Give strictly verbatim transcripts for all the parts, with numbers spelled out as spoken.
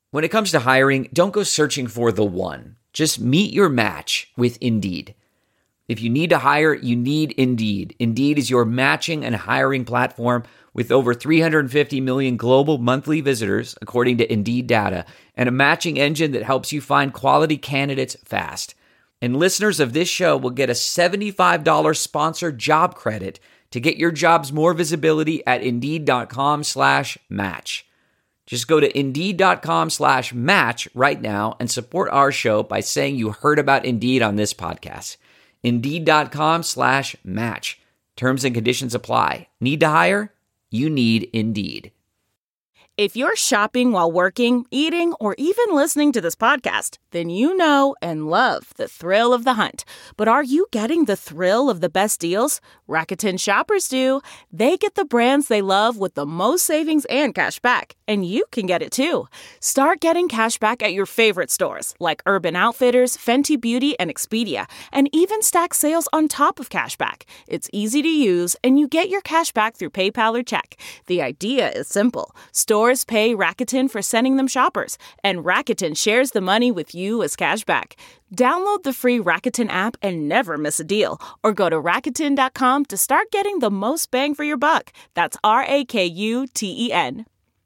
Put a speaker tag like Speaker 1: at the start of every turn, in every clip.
Speaker 1: When it comes to hiring, don't go searching for the one. Just meet your match with Indeed. If you need to hire, you need Indeed. Indeed is your matching and hiring platform with over three hundred fifty million global monthly visitors, according to Indeed data, and a matching engine that helps you find quality candidates fast. And listeners of this show will get a seventy-five dollars sponsored job credit to get your jobs more visibility at Indeed.com slash match. Just go to Indeed.com slash match right now and support our show by saying you heard about Indeed on this podcast. Indeed.com slash match. Terms and conditions apply. Need to hire? You need Indeed.
Speaker 2: If you're shopping while working, eating, or even listening to this podcast, then you know and love the thrill of the hunt. But are you getting the thrill of the best deals? Rakuten shoppers do. They get the brands they love with the most savings and cash back. And you can get it too. Start getting cash back at your favorite stores like Urban Outfitters, Fenty Beauty, and Expedia. And even stack sales on top of cash back. It's easy to use, and you get your cash back through PayPal or check. The idea is simple. Stores pay Rakuten for sending them shoppers, and Rakuten shares the money with you as cash back. Download the free Rakuten app and never miss a deal. Or go to Rakuten dot com to start getting the most bang for your buck. That's R A K U T E N.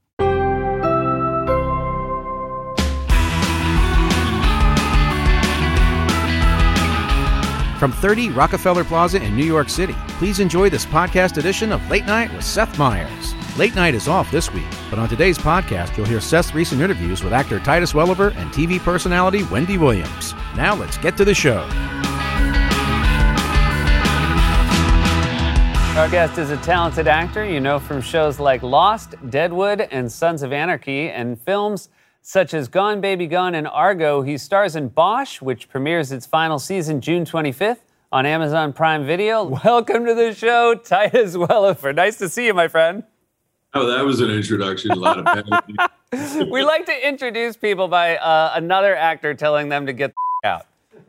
Speaker 3: From thirty Rockefeller Plaza in New York City, please enjoy this podcast edition of Late Night with Seth Meyers. Late Night is off this week, but on today's podcast, you'll hear Seth's recent interviews with actor Titus Welliver and T V personality Wendy Williams. Now let's get to the show.
Speaker 4: Our guest is a talented actor you know from shows like Lost, Deadwood, and Sons of Anarchy, and films such as Gone Baby Gone and Argo. He stars in Bosch, which premieres its final season June twenty-fifth on Amazon Prime Video. Welcome to the show, Titus Welliver. Nice to see you, my friend.
Speaker 5: Oh, that was an introduction. A lot of penalty.
Speaker 4: We like to introduce people by uh, another actor telling them to get the out.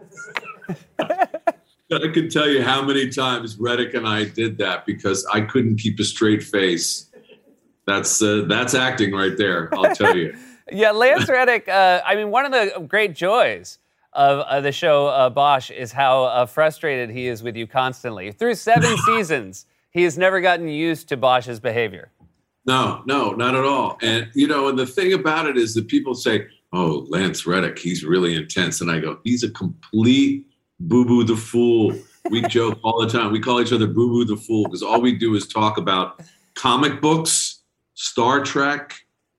Speaker 5: I can tell you how many times Reddick and I did that because I couldn't keep a straight face. That's uh, that's acting right there, I'll tell you.
Speaker 4: Yeah, Lance Reddick, uh, I mean, one of the great joys of uh, the show uh, Bosch is how uh, frustrated he is with you constantly. Through seven seasons, he has never gotten used to Bosch's behavior.
Speaker 5: No, no, not at all. And, you know, and the thing about it is that people say, oh, Lance Reddick, he's really intense. And I go, he's a complete boo-boo the fool. We joke all the time. We call each other boo-boo the fool because all we do is talk about comic books, Star Trek.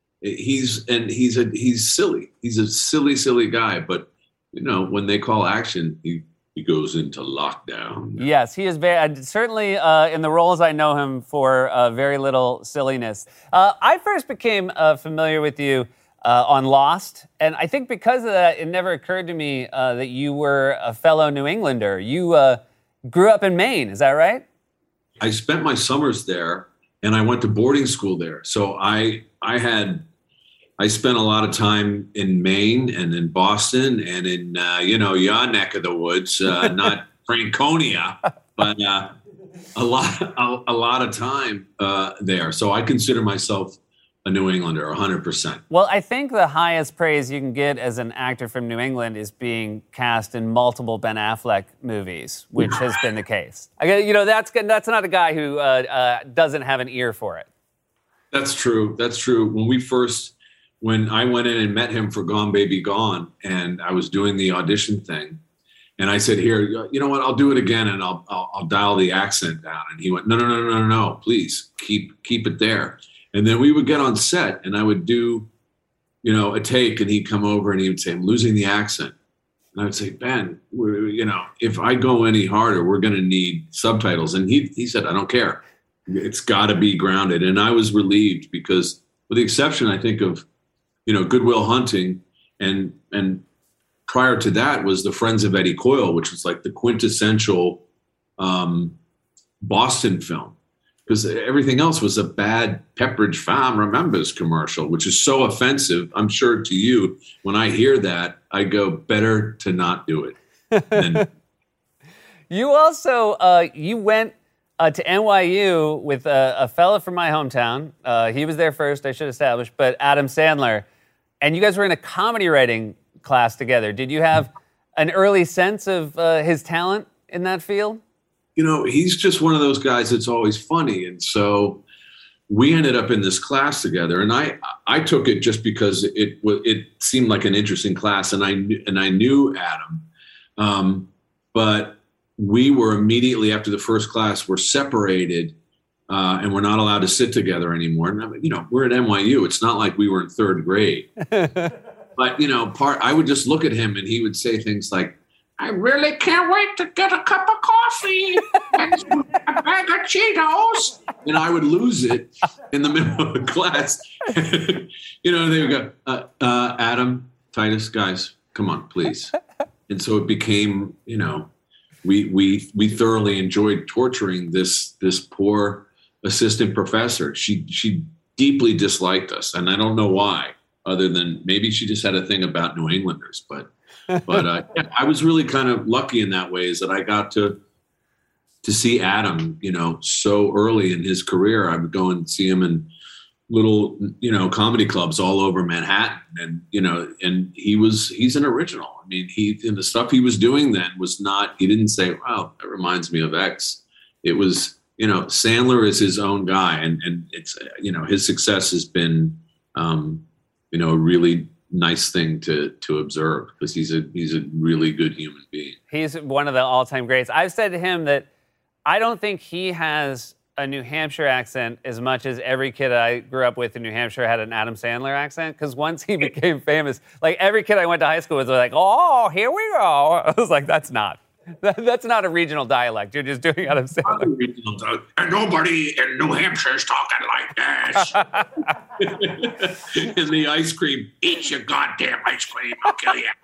Speaker 5: He's and he's a he's silly. He's a silly, silly guy. But, you know, when they call action, he He goes into lockdown.
Speaker 4: Yes, he is very, certainly uh, in the roles I know him for, uh, very little silliness. Uh, I first became uh, familiar with you uh, on Lost, and I think because of that, it never occurred to me uh, that you were a fellow New Englander. You uh, grew up in Maine, is that right?
Speaker 5: I spent my summers there, and I went to boarding school there. So I I had... I spent a lot of time in Maine and in Boston and in, uh, you know, your neck of the woods, uh, not Franconia, but uh, a lot, a, a lot of time uh, there. So I consider myself a New Englander, one hundred percent.
Speaker 4: Well, I think the highest praise you can get as an actor from New England is being cast in multiple Ben Affleck movies, which has been the case. I, you know, that's that's not a guy who uh, uh, doesn't have an ear for it.
Speaker 5: That's true. That's true. When we first... When I went in and met him for Gone Baby Gone, and I was doing the audition thing, and I said, "Here, you know what? I'll do it again, and I'll I'll, I'll dial the accent down." And he went, "No, no, no, no, no, no! Please keep keep it there." And then we would get on set, and I would do, you know, a take, and he'd come over and he would say, "I'm losing the accent," and I would say, "Ben, we're, you know, if I go any harder, we're going to need subtitles." And he he said, "I don't care. It's got to be grounded." And I was relieved because, with the exception, I think of, you know, Good Will Hunting, and and prior to that was the Friends of Eddie Coyle, which was like the quintessential um, Boston film, because everything else was a bad Pepperidge Farm Remembers commercial, which is so offensive. I'm sure to you, when I hear that, I go, better to not do it. And
Speaker 4: you also uh, you went uh, to N Y U with a, a fella from my hometown. Uh, he was there first, I should establish, but Adam Sandler. And you guys were in a comedy writing class together. Did you have an early sense of uh, his talent in that field?
Speaker 5: You know, he's just one of those guys that's always funny. And so we ended up in this class together, and I I took it just because it it seemed like an interesting class, and I and I knew Adam, um, but we were immediately after the first class were separated, uh, and we're not allowed to sit together anymore. And I mean, you know, we're at N Y U. It's not like we were in third grade. But, you know, part I would just look at him and he would say things like, I really can't wait to get a cup of coffee and a bag of Cheetos. And I would lose it in the middle of the class. You know, they would go, uh, uh, Adam, Titus, guys, come on, please. And so it became, you know, we we we thoroughly enjoyed torturing this this poor assistant professor. She she deeply disliked us, and I don't know why. Other than maybe she just had a thing about New Englanders. But but uh, yeah, I was really kind of lucky in that way, is that I got to to see Adam, you know, so early in his career. I would go and see him in little, you know, comedy clubs all over Manhattan. And, you know, and he was, he's an original. I mean, he, and the stuff he was doing then was not, he didn't say, wow, that reminds me of X. It was, you know, Sandler is his own guy. And, and it's, you know, his success has been, um, you know, a really nice thing to to observe, because he's a he's a really good human being. He's
Speaker 4: one of the all-time greats. I've said to him that I don't think he has a New Hampshire accent as much as every kid I grew up with in New Hampshire had an Adam Sandler accent, because once he became famous, like every kid I went to high school with was like, oh, here we go. I was like, that's not. That's not a regional dialect. You're just doing Adam Sandler.
Speaker 5: Regional dialect. And nobody in New Hampshire is talking like this. And the ice cream, eat your goddamn ice cream, I'll kill you.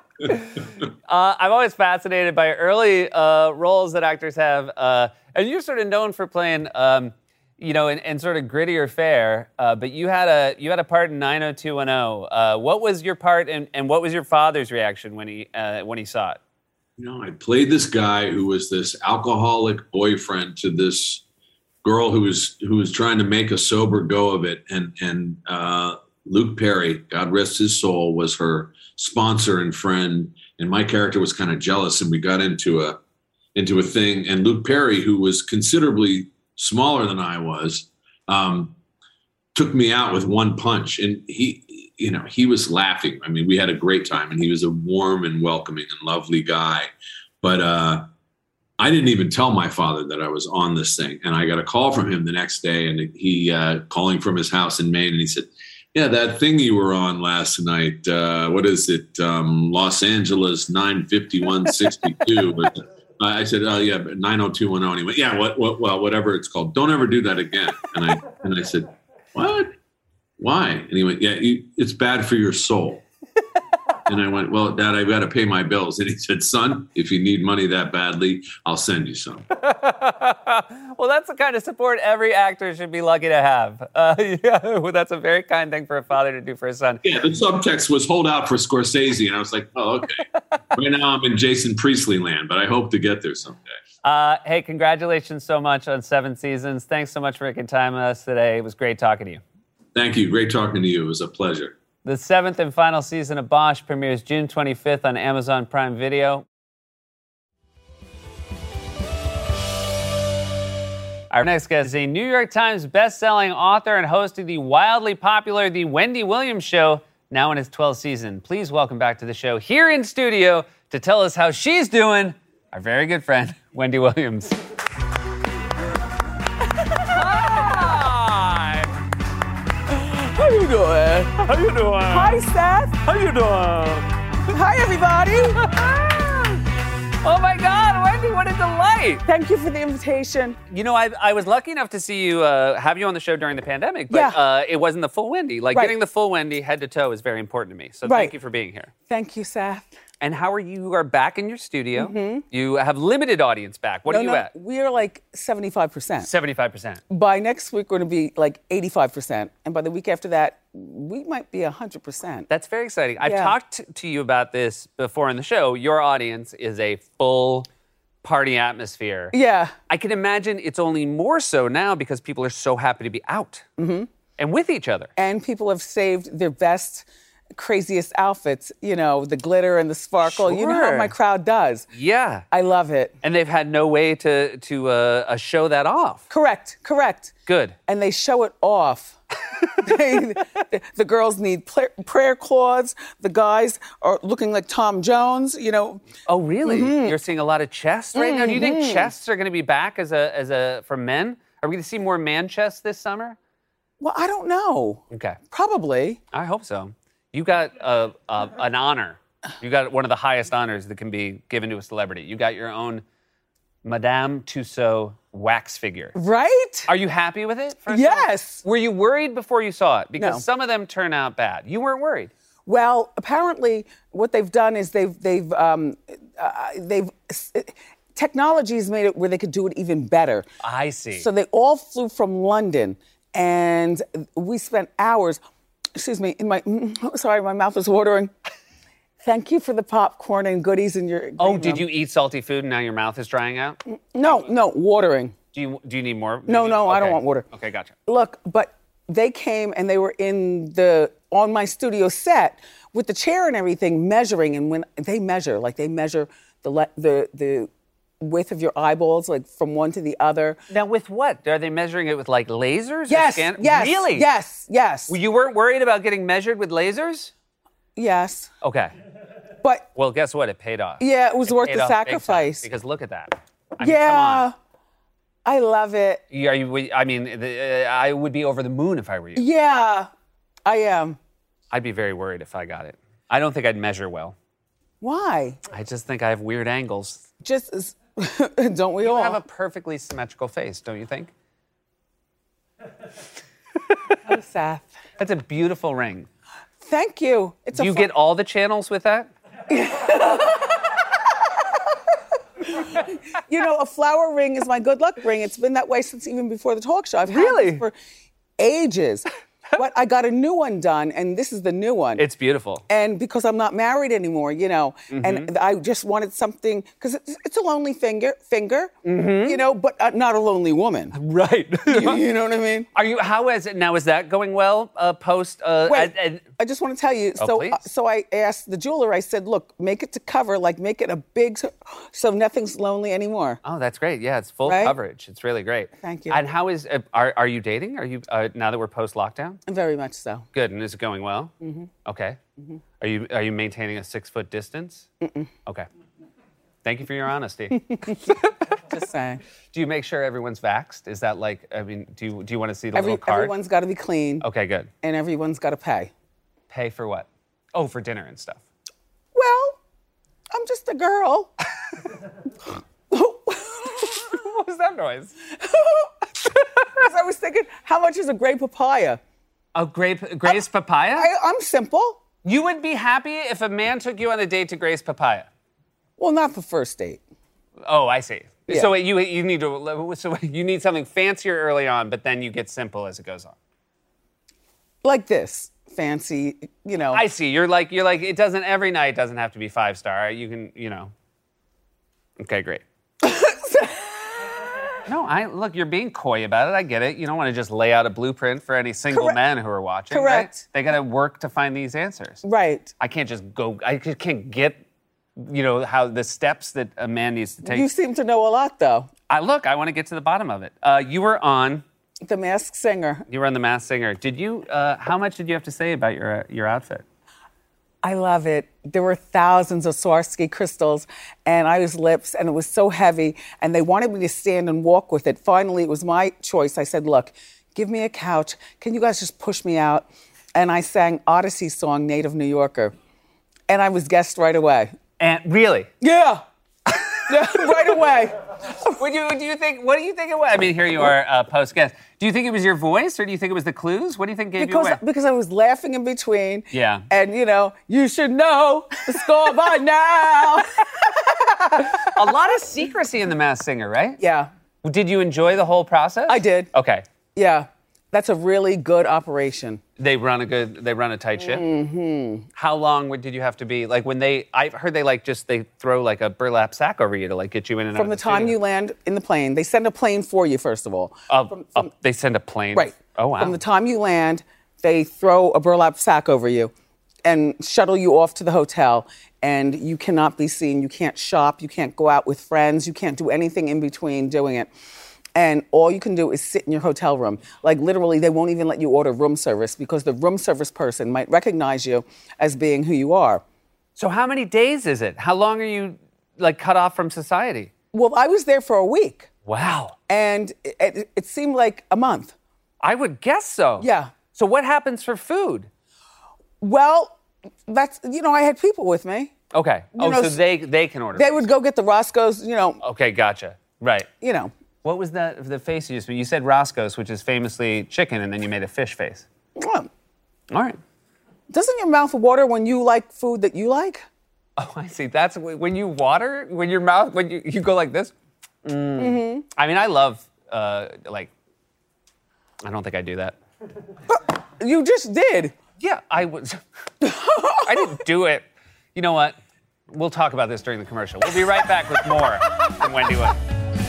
Speaker 4: uh, I'm always fascinated by early uh, roles that actors have. Uh, and you're sort of known for playing, um, you know, in, in sort of grittier fare. Uh, but you had a you had a part in nine oh two one oh. Uh, what was your part, and, and what was your father's reaction when he uh, when he saw it?
Speaker 5: You know, I played this guy who was this alcoholic boyfriend to this girl who was who was trying to make a sober go of it. And and uh, Luke Perry, God rest his soul, was her sponsor and friend. And my character was kind of jealous, and we got into a into a thing. And Luke Perry, who was considerably smaller than I was, um, took me out with one punch. And he, you know, he was laughing. I mean, we had a great time, and he was a warm and welcoming and lovely guy. But uh, I didn't even tell my father that I was on this thing. And I got a call from him the next day, and he uh, calling from his house in Maine. And he said, yeah, that thing you were on last night, uh, what is it? Um, Los Angeles nine fifty-one sixty-two. But I said, oh, yeah, nine oh two one oh. And he went, yeah, what, what, well, whatever it's called. Don't ever do that again. And I, and I said, what? Why? And he went, yeah, you, it's bad for your soul. And I went, well, Dad, I've got to pay my bills. And he said, son, if you need money that badly, I'll send you some.
Speaker 4: Well, that's the kind of support every actor should be lucky to have. Uh, yeah, well, that's a very kind thing for a father to do for his son.
Speaker 5: Yeah, the subtext was hold out for Scorsese. And I was like, oh, okay. Right now I'm in Jason Priestley land, but I hope to get there someday.
Speaker 4: Uh, hey, congratulations so much on seven seasons. Thanks so much for making time with us today. It was great talking to you.
Speaker 5: Thank you. Great talking to you. It was a pleasure.
Speaker 4: The seventh and final season of Bosch premieres June twenty-fifth on Amazon Prime Video. Our next guest is a New York Times best-selling author and host of the wildly popular The Wendy Williams Show, now in its twelfth season. Please welcome back to the show, here in studio, to tell us how she's doing, our very good friend, Wendy Williams.
Speaker 6: How you doing?
Speaker 4: How you doing?
Speaker 6: Hi, Seth.
Speaker 4: How you doing?
Speaker 6: Hi, everybody.
Speaker 4: Oh, my God, Wendy, what a delight.
Speaker 6: Thank you for the invitation.
Speaker 4: You know, I, I was lucky enough to see you, uh, have you on the show during the pandemic, but
Speaker 6: yeah.
Speaker 4: uh, it wasn't the full Wendy. Like,
Speaker 6: right.
Speaker 4: getting the full Wendy head to toe is very important to me. So
Speaker 6: right.
Speaker 4: thank you for being here.
Speaker 6: Thank you, Seth.
Speaker 4: And how are you? You are back in your studio.
Speaker 6: Mm-hmm.
Speaker 4: You have limited audience back. What
Speaker 6: no,
Speaker 4: are you
Speaker 6: no,
Speaker 4: at?
Speaker 6: We are like seventy-five percent.
Speaker 4: seventy-five percent.
Speaker 6: By next week, we're going to be like eighty-five percent. And by the week after that, we might be one hundred percent.
Speaker 4: That's very exciting. I've
Speaker 6: yeah.
Speaker 4: talked to you about this before in the show. Your audience is a full party atmosphere.
Speaker 6: Yeah.
Speaker 4: I can imagine it's only more so now because people are so happy to be out
Speaker 6: mm-hmm.
Speaker 4: and with each other.
Speaker 6: And people have saved their best craziest outfits, you know, the glitter and the sparkle. You know how
Speaker 4: Sure.
Speaker 6: my crowd does.
Speaker 4: Yeah.
Speaker 6: I love it.
Speaker 4: And they've had no way to to uh, uh, show that off.
Speaker 6: Correct, correct.
Speaker 4: Good.
Speaker 6: And they show it off. they, the, the girls need pla- prayer cloths. The guys are looking like Tom Jones, you know.
Speaker 4: Oh, really?
Speaker 6: Mm-hmm.
Speaker 4: You're seeing a lot of chests right now. Do you think chests are going to be back as a as a for men? Are we going to see more man chests this summer?
Speaker 6: Well, I don't know.
Speaker 4: Okay.
Speaker 6: Probably.
Speaker 4: I hope so. You got a, a, an honor. You got one of the highest honors that can be given to a celebrity. You got your own Madame Tussauds wax figure.
Speaker 6: Right?
Speaker 4: Are you happy with it? first of all?
Speaker 6: Yes.
Speaker 4: Were you worried before you saw it? Because
Speaker 6: No.
Speaker 4: some of them turn out bad. You weren't worried.
Speaker 6: Well, apparently, what they've done is they've they've um, uh, they've technology's made it where they could do it even better.
Speaker 4: I see.
Speaker 6: So they all flew from London, and we spent hours. Excuse me, in my sorry, my mouth is watering. Thank you for the popcorn and goodies in your.
Speaker 4: oh,
Speaker 6: green
Speaker 4: did
Speaker 6: room.
Speaker 4: you eat salty food and now your mouth is drying out?
Speaker 6: No, no, watering.
Speaker 4: Do you do you need more?
Speaker 6: No,
Speaker 4: Maybe-
Speaker 6: no, I don't
Speaker 4: okay.
Speaker 6: want water.
Speaker 4: Okay, gotcha.
Speaker 6: Look, but they came and they were in the on my studio set with the chair and everything, measuring. And when they measure, like they measure the le- the the width of your eyeballs, like from one to the other.
Speaker 4: Now, with what? Are they measuring it with like lasers? or
Speaker 6: Yes,
Speaker 4: scan-
Speaker 6: yes,
Speaker 4: Really?
Speaker 6: yes, yes,
Speaker 4: You weren't worried about getting measured with lasers?
Speaker 6: yes.
Speaker 4: Okay.
Speaker 6: But
Speaker 4: Well, guess what? It paid off.
Speaker 6: yeah, it was worth
Speaker 4: Paid
Speaker 6: the
Speaker 4: off big time,
Speaker 6: sacrifice.
Speaker 4: because look at that. I mean,
Speaker 6: Yeah,
Speaker 4: Come
Speaker 6: I love it.
Speaker 4: on. You- Are you, I mean, the, uh, I would be over the moon if I were you.
Speaker 6: Yeah, I am.
Speaker 4: I'd be very worried if I got it. I don't think I'd measure well.
Speaker 6: Why?
Speaker 4: I just think I have weird angles.
Speaker 6: Just as, don't we
Speaker 4: You
Speaker 6: all?
Speaker 4: have a perfectly symmetrical face, don't you think?
Speaker 6: Oh, Seth.
Speaker 4: That's a beautiful ring.
Speaker 6: Thank you. It's
Speaker 4: Do
Speaker 6: a
Speaker 4: you
Speaker 6: fu-
Speaker 4: get all the channels with that?
Speaker 6: You know, a flower ring is my good luck ring. It's been that way since even before the talk show. I've had
Speaker 4: Really?
Speaker 6: this for ages. But I got a new one done, and this is the new one.
Speaker 4: It's beautiful.
Speaker 6: and because I'm not married anymore, you know,
Speaker 4: Mm-hmm.
Speaker 6: and I just wanted something, because it's, it's a lonely finger, finger,
Speaker 4: Mm-hmm.
Speaker 6: you know, but uh, not a lonely woman.
Speaker 4: Right.
Speaker 6: you, you know what I mean?
Speaker 4: Are you? How is it now? Is that going well? Uh, post. Uh,
Speaker 6: Wait,
Speaker 4: I- I-
Speaker 6: I just want to tell you.
Speaker 4: Oh,
Speaker 6: so,
Speaker 4: please.
Speaker 6: uh, so I asked the jeweler. I said, "Look, make it to cover, like make it a big, so nothing's lonely anymore."
Speaker 4: oh, that's great. Yeah, it's full
Speaker 6: Right?
Speaker 4: coverage. It's really great.
Speaker 6: Thank you.
Speaker 4: And how is? Uh, are Are you dating? Are you uh, now that we're post lockdown?
Speaker 6: Very much so.
Speaker 4: Good. And is it going well? Mm-hmm. Okay. Mm-hmm. Are you Are you maintaining a six foot distance? Mm-mm. Okay. Thank you for your honesty.
Speaker 6: Just saying.
Speaker 4: Do you make sure everyone's vaxxed? Is that like? I mean, do you Do you want to see the
Speaker 6: Every,
Speaker 4: little card?
Speaker 6: everyone's got to be clean,
Speaker 4: Okay. Good.
Speaker 6: and everyone's got to pay.
Speaker 4: Pay for what? Oh, for dinner and stuff.
Speaker 6: Well, I'm just a girl.
Speaker 4: What was that noise?
Speaker 6: Because I was thinking, how much is a grape papaya?
Speaker 4: A grape, Grace papaya?
Speaker 6: I, I'm simple.
Speaker 4: You would be happy if a man took you on a date to Grace papaya.
Speaker 6: Well, not the first date.
Speaker 4: Oh, I see.
Speaker 6: Yeah.
Speaker 4: So you you need to so you need something fancier early on, but then you get simple as it goes on.
Speaker 6: Like this, fancy, you know.
Speaker 4: I see. You're like you're like it doesn't every night doesn't have to be five star. You can you know. Okay, great. No, I look. You're being coy about it. I get it. You don't want to just lay out a blueprint for any single
Speaker 6: Correct.
Speaker 4: men who are watching.
Speaker 6: Correct.
Speaker 4: Right? They got to work to find these answers.
Speaker 6: Right.
Speaker 4: I can't just go. I just can't get, you know, how the steps that a man needs to take.
Speaker 6: You seem to know a lot, though.
Speaker 4: I look. I want to get to the bottom of it. Uh, you were on.
Speaker 6: The Masked Singer.
Speaker 4: You were on The Masked Singer. Did you? Uh, how much did you have to say about your uh, your outfit?
Speaker 6: I love it. There were thousands of Swarovski crystals, and I was lips, and it was so heavy, and they wanted me to stand and walk with it. Finally, it was my choice. I said, look, give me a couch. Can you guys just push me out? And I sang Odyssey song, Native New Yorker. And I was guessed right away.
Speaker 4: And really,
Speaker 6: Yeah. Yeah, right away.
Speaker 4: would you? Do you think? What do you think it was? I mean, here you are, uh, post guest. Do you think it was your voice, or do you think it was the clues? What do you think gave
Speaker 6: Because,
Speaker 4: you away?
Speaker 6: because I was laughing in between.
Speaker 4: Yeah.
Speaker 6: And, you know, you should know the score by now.
Speaker 4: A lot of secrecy in The Masked Singer, right?
Speaker 6: Yeah,
Speaker 4: Did you enjoy the whole process?
Speaker 6: I did.
Speaker 4: Okay.
Speaker 6: Yeah. That's a really good operation.
Speaker 4: They run a good. They run a tight ship. Mm-hmm. How long would- did you have to be? Like when they, I've heard they like just they throw like a burlap sack over you to like get you in and out.
Speaker 6: From the
Speaker 4: of
Speaker 6: time
Speaker 4: studio.
Speaker 6: you land in the plane, they send a plane for you, first of all.
Speaker 4: Uh,
Speaker 6: From-
Speaker 4: uh,
Speaker 6: from-
Speaker 4: they send a plane.
Speaker 6: right.
Speaker 4: Oh wow.
Speaker 6: From the time you land, they throw a burlap sack over you. and shuttle you off to the hotel, and you cannot be seen. You can't shop. You can't go out with friends. You can't do anything in between doing it. And all you can do is sit in your hotel room. Like literally, they won't even let you order room service because the room service person might recognize you as being who you are.
Speaker 4: So how many days is it? How long are you like cut off from society?
Speaker 6: Well, I was there for a week.
Speaker 4: Wow.
Speaker 6: And it, it, it seemed like a month.
Speaker 4: I would guess so.
Speaker 6: Yeah.
Speaker 4: So what happens for food?
Speaker 6: Well, that's, you know, I had people with me.
Speaker 4: Okay.
Speaker 6: You
Speaker 4: oh,
Speaker 6: know,
Speaker 4: so they they can order.
Speaker 6: They
Speaker 4: things.
Speaker 6: would go get the Roscoe's, you know.
Speaker 4: Okay, gotcha. Right.
Speaker 6: You know.
Speaker 4: What was that, the face you used? You said Roscoe's, which is famously chicken, and then you made a fish face.
Speaker 6: Well,
Speaker 4: all right.
Speaker 6: Doesn't your mouth water when you like food that you like?
Speaker 4: Oh, I see. That's when you water, when your mouth, when you, you go like this. Mm. Mm-hmm. I mean, I love, uh, like, I don't think I do that.
Speaker 6: But you just did.
Speaker 4: Yeah, I was. I didn't do it. You know what? We'll talk about this during the commercial. We'll be right back with more from Wendy Williams.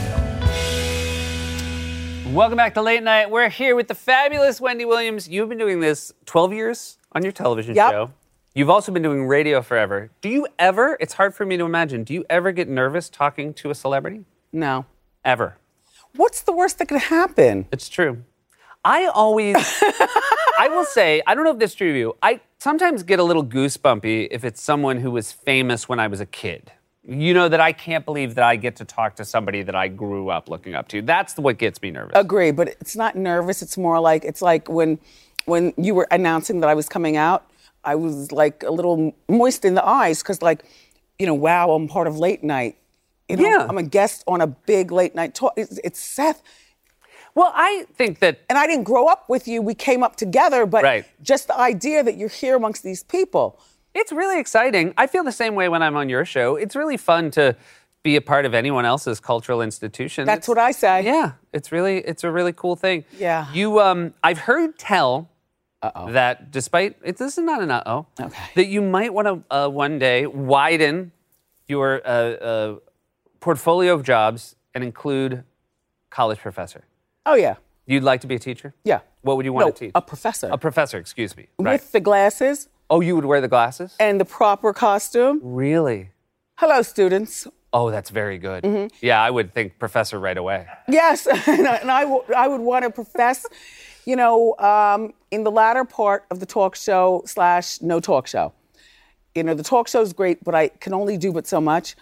Speaker 4: Welcome back to Late Night. We're here with the fabulous Wendy Williams. You've been doing this twelve years on your television
Speaker 6: yep.
Speaker 4: show. You've also been doing radio forever. Do you ever, it's hard for me to imagine, do you ever get nervous talking to a celebrity?
Speaker 6: No.
Speaker 4: Ever?
Speaker 6: What's the worst that could happen?
Speaker 4: It's true. I always, I will say, I don't know if this is true of you, I sometimes get a little goosebumpy if it's someone who was famous when I was a kid. You know, that I can't believe that I get to talk to somebody that I grew up looking up to. That's what gets me nervous.
Speaker 6: Agree, but it's not nervous. It's more like, it's like when when you were announcing that I was coming out, I was like a little moist in the eyes because like, you know, wow, I'm part of Late Night. You know,
Speaker 4: yeah.
Speaker 6: I'm a guest on a big late night talk. It's, it's Seth.
Speaker 4: Well, I think that...
Speaker 6: And I didn't grow up with you. We came up together, but
Speaker 4: right.
Speaker 6: just the idea that you're here amongst these people.
Speaker 4: It's really exciting. I feel the same way when I'm on your show. It's really fun to be a part of anyone else's cultural institution.
Speaker 6: That's
Speaker 4: it's,
Speaker 6: what I say.
Speaker 4: Yeah, it's really, it's a really cool thing.
Speaker 6: Yeah.
Speaker 4: You, um, I've heard tell
Speaker 6: Uh-oh.
Speaker 4: that despite, it, this is not an uh-oh,
Speaker 6: okay.
Speaker 4: that you might want to uh, one day widen your uh, uh, portfolio of jobs and include college professor.
Speaker 6: Oh, yeah.
Speaker 4: You'd like to be a teacher?
Speaker 6: Yeah.
Speaker 4: What would you want
Speaker 6: no,
Speaker 4: to teach?
Speaker 6: a professor.
Speaker 4: A professor, excuse me. Right.
Speaker 6: With the glasses.
Speaker 4: Oh, you would wear the glasses?
Speaker 6: And the proper costume.
Speaker 4: Really?
Speaker 6: Hello, students.
Speaker 4: Oh, that's very good.
Speaker 6: Mm-hmm.
Speaker 4: Yeah, I would think professor right away.
Speaker 6: Yes, and I, and I, w- I would want to profess, you know, um, in the latter part of the talk show slash no talk show. You know, the talk show is great, but I can only do but so much.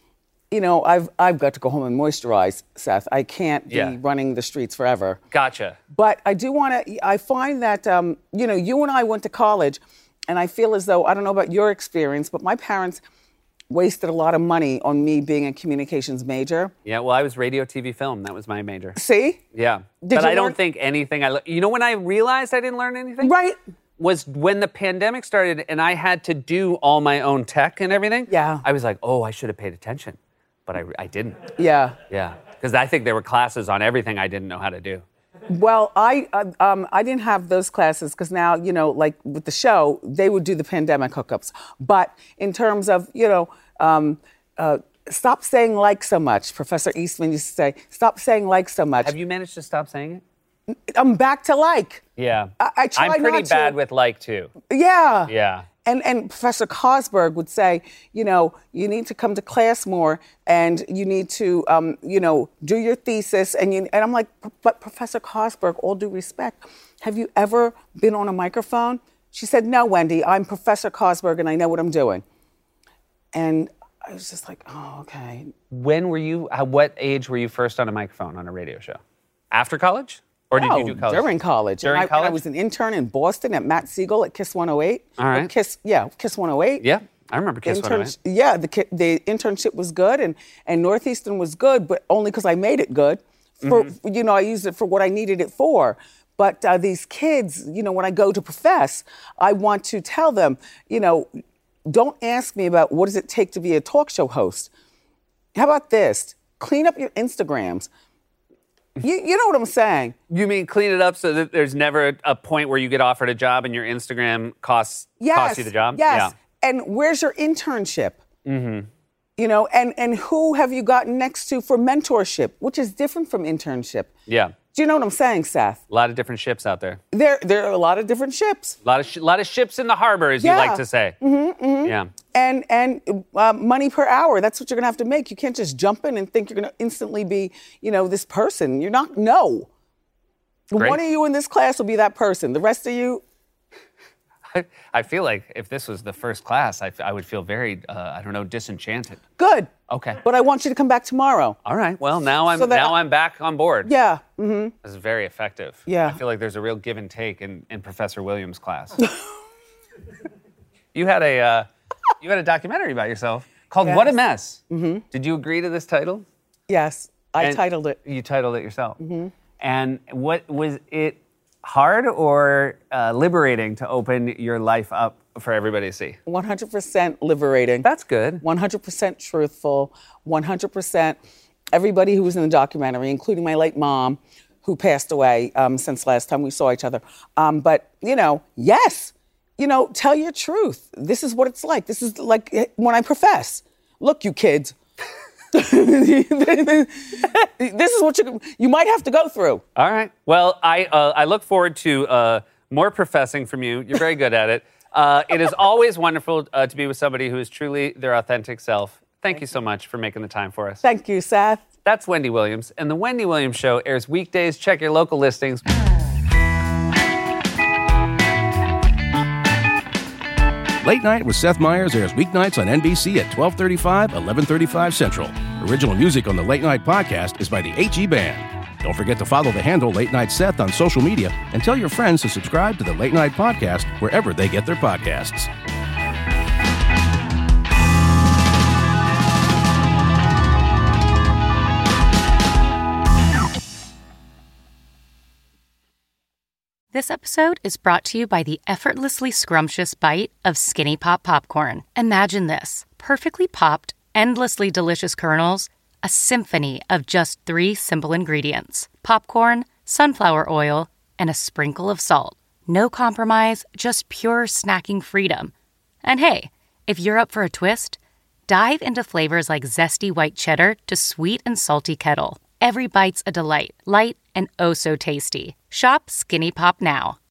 Speaker 6: You know, I've I've got to go home and moisturize, Seth. I can't be
Speaker 4: yeah.
Speaker 6: running the streets forever.
Speaker 4: Gotcha.
Speaker 6: But I do want to, I find that, um, you know, you and I went to college, and I feel as though, I don't know about your experience, but my parents wasted a lot of money on me being a communications major.
Speaker 4: Yeah, well, I was radio, T V, film. That was my major.
Speaker 6: See?
Speaker 4: Yeah.
Speaker 6: Did
Speaker 4: but
Speaker 6: you
Speaker 4: I don't
Speaker 6: learn-
Speaker 4: think anything I... Le- you know when I realized I didn't learn anything?
Speaker 6: Right.
Speaker 4: Was when the pandemic started and I had to do all my own tech and everything.
Speaker 6: Yeah.
Speaker 4: I was like, oh, I should have paid attention. But I, I didn't.
Speaker 6: Yeah.
Speaker 4: Yeah. Because I think there were classes on everything I didn't know how to do.
Speaker 6: Well, I uh, um, I didn't have those classes because now, you know, like with the show, they would do the pandemic hookups. But in terms of, you know, um, uh, stop saying like so much. Professor Eastman used to say, stop saying like so much.
Speaker 4: Have you managed to stop saying it?
Speaker 6: I'm back to like.
Speaker 4: Yeah.
Speaker 6: I, I try
Speaker 4: I'm pretty
Speaker 6: not
Speaker 4: bad
Speaker 6: to.
Speaker 4: with like, too.
Speaker 6: Yeah.
Speaker 4: Yeah.
Speaker 6: And and Professor Cosberg would say, you know, you need to come to class more, and you need to, um, you know, do your thesis. And you and I'm like, but Professor Cosberg, all due respect, have you ever been on a microphone? She said, no, Wendy, I'm Professor Cosberg, and I know what I'm doing. And I was just like, oh, okay.
Speaker 4: When were you? At what age were you first on a microphone on a radio show? After college? Or did
Speaker 6: no,
Speaker 4: you do college?
Speaker 6: During college.
Speaker 4: During
Speaker 6: and I,
Speaker 4: college?
Speaker 6: and I was an intern in Boston at Matt Siegel at Kiss one oh eight.
Speaker 4: All right.
Speaker 6: Or Kiss, yeah, Kiss one oh eight.
Speaker 4: Yeah, I remember Kiss one oh eight.
Speaker 6: Yeah, the ki- the internship was good, and, and Northeastern was good, but only because I made it good. For
Speaker 4: Mm-hmm.
Speaker 6: you know, I used it for what I needed it for. But uh, these kids, you know, when I go to profess, I want to tell them, you know, don't ask me about what does it take to be a talk show host. How about this? Clean up your Instagrams. You, you know what I'm saying?
Speaker 4: You mean clean it up so that there's never a, a point where you get offered a job and your Instagram costs,
Speaker 6: Yes.
Speaker 4: costs you the job?
Speaker 6: Yes.
Speaker 4: Yeah.
Speaker 6: And where's your internship? Mm-hmm. You know, and, and who have you gotten next to for mentorship, which is different from internship.
Speaker 4: Yeah.
Speaker 6: Do you know what I'm saying, Seth?
Speaker 4: A lot of different ships out there.
Speaker 6: There, there are a lot of different ships.
Speaker 4: A lot of sh- lot of ships in the harbor, as
Speaker 6: Yeah.
Speaker 4: you like to say.
Speaker 6: Mm-hmm, mm-hmm.
Speaker 4: Yeah.
Speaker 6: And and uh, money per hour. That's what you're gonna have to make. You can't just jump in and think you're gonna instantly be, you know, this person. You're not. No.
Speaker 4: Great.
Speaker 6: One of you in this class will be that person. The rest of you.
Speaker 4: I, I feel like if this was the first class, I, f- I would feel very, uh, I don't know, disenchanted.
Speaker 6: Good.
Speaker 4: Okay.
Speaker 6: But I want you to come back tomorrow.
Speaker 4: All right. Well, now I'm
Speaker 6: So that
Speaker 4: now
Speaker 6: I-
Speaker 4: I'm back on board.
Speaker 6: Yeah. Mm-hmm.
Speaker 4: This is very effective.
Speaker 6: Yeah.
Speaker 4: I feel like there's a real give and take in, in Professor Williams' class. you had a uh, you had a documentary about yourself called
Speaker 6: Yes.
Speaker 4: What a Mess. Mm-hmm. Did you agree to this title?
Speaker 6: Yes. I
Speaker 4: And
Speaker 6: titled it.
Speaker 4: You titled it yourself. Mm-hmm. And what was it hard or uh, liberating to open your life up for everybody to see?
Speaker 6: one hundred percent liberating.
Speaker 4: That's good.
Speaker 6: one hundred percent truthful. one hundred percent everybody who was in the documentary, including my late mom, who passed away um, since last time we saw each other. Um, but, you know, yes, you know, tell your truth. This is what it's like. This is like when I profess. Look, you kids. This is what you you might have to go through.
Speaker 4: All right. Well, I uh, I look forward to uh, more professing from you. You're very good at it. Uh, it is always wonderful uh, to be with somebody who is truly their authentic self. Thank you so much for making the time for us.
Speaker 6: Thank you, Seth.
Speaker 4: That's Wendy Williams, and the Wendy Williams Show airs weekdays. Check your local listings.
Speaker 3: Late Night with Seth Meyers airs weeknights on N B C at twelve thirty-five, eleven thirty-five Central. Original music on the Late Night podcast is by the H E Band. Don't forget to follow the handle Late Night Seth on social media and tell your friends to subscribe to the Late Night podcast wherever they get their podcasts.
Speaker 7: This episode is brought to you by the effortlessly scrumptious bite of Skinny Pop Popcorn. Imagine this: perfectly popped, endlessly delicious kernels, a symphony of just three simple ingredients: popcorn, sunflower oil, and a sprinkle of salt. No compromise, just pure snacking freedom. And hey, if you're up for a twist, dive into flavors like zesty white cheddar to sweet and salty kettle. Every bite's a delight, light and oh so tasty. Shop Skinny Pop now.